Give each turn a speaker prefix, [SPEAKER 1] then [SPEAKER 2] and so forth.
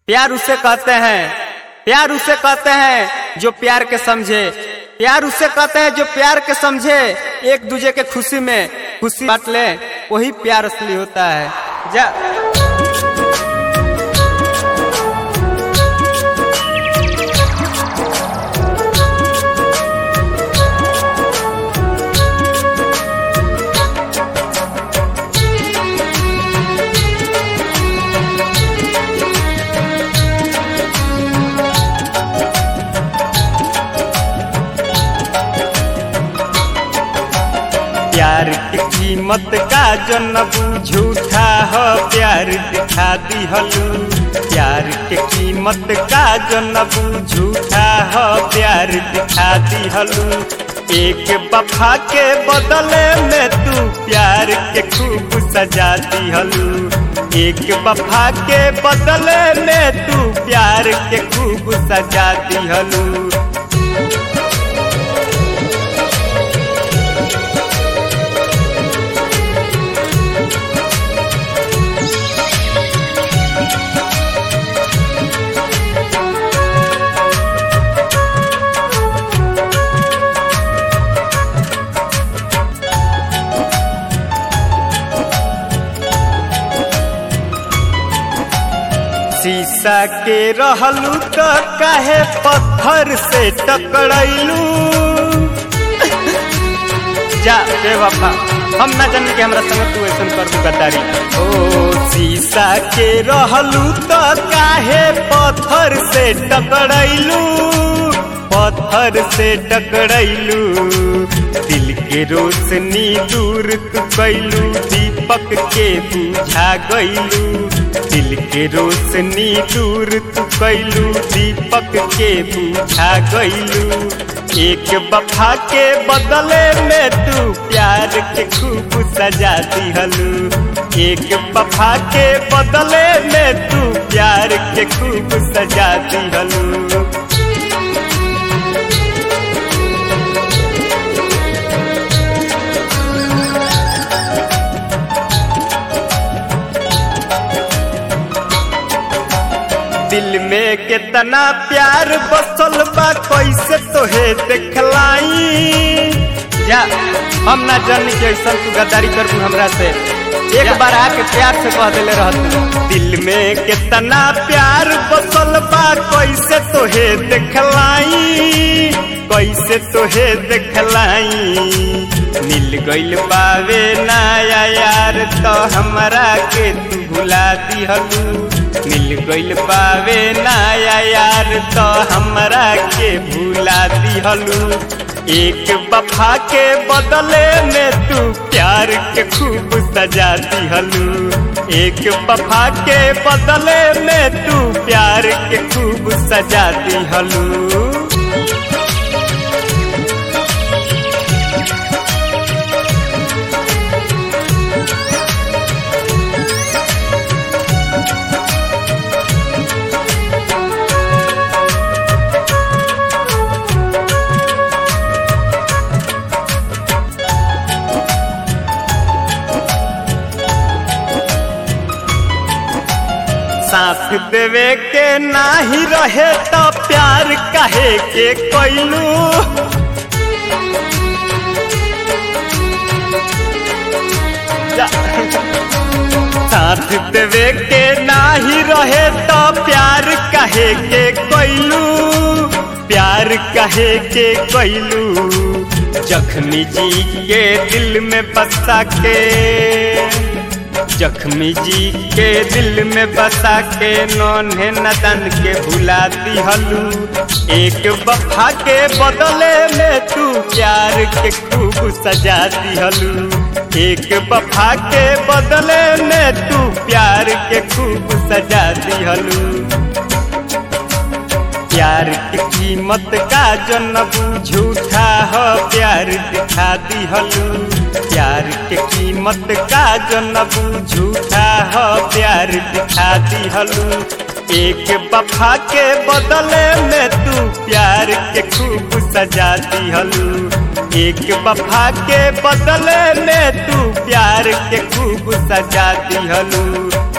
[SPEAKER 1] प्यार उसे कहते हैं, प्यार उसे कहते हैं जो प्यार के समझे। प्यार उसे कहते हैं जो प्यार के समझे। एक दूजे के खुशी में खुशी बांट ले, वही प्यार असली होता है। जा प्यार की कीमत का जनबू झूठा हो, प्यार दिखा दिहलू। प्यार के कीमत का जनबू झूठा हो, प्यार दिखा दिहलू। एक वफा के बदले में तू प्यार के खूब सजा दिहलू। एक वफा के बदले में तू प्यार के खूब सजा दिहलू। शीशा के रहलू तो काहे पत्थर से टकराइलू। जा बेवफा, हम ना जाने के हमरा संग तू ऐसा कर दू गद्दारी। ओ शीशा के रहलू तो काहे पत्थर से टकराइलू। पत्थर से टकराइलू, दिल के रोशनी दूर तू कैलू। दीपक के बुझा गइलू, दिल के रोशनी दूर तू कैलू। दीपक के बुझा गइलू। एक वफा के बदले में तू प्यार के खूब सजा दिहलू। एक वफा के बदले में तू प्यार के खूब सजा दिहलू। दिल में कितना प्यार बसल बा, कैसे तोहे देखलाई। जा हम ना जानी कि ऐसा तू गद्दारी करबू हमरा से। एक बार आके प्यार से कह देले रहत। दिल में कितना प्यार बसल बा, कैसे तोहे देखलाई। कैसे तोहे देखलाई। मिल गइल पावे नया यार तो हमरा के तू भुला दिहलू। मिल गइल पावे नया यार तो हमरा के भुला दिहलू। एक वफा के बदले में तू प्यार के खूब सजा दिहलू। एक वफा के बदले में तू प्यार के खूब सजा दिहलू। साथ देवे के नाही रहे तो प्यार काहे के कैलू। साथ देवे के नाही रहे तो प्यार काहे के कैलू। प्यार काहे के कैलू। जख्मी जी के दिल में बसा के, जख्मी जी के दिल में बसा के नन्हे नदन के भुला दिहलू। एक वफा के बदले में तू प्यार के खूब सजा दिहलू। एक वफा के बदले में तू प्यार के खूब सजा दिहलू। प्यार की कीमत का जनबू झूठा हो, प्यार दिखा दिहलू। प्यार के कीमत का जनबू झूठा हो, प्यार दिखा दिहलू। एक वफा के बदले में तू प्यार के खूब सजा दिहलू। एक वफा के बदले में तू प्यार के खूब सजा दिहलू।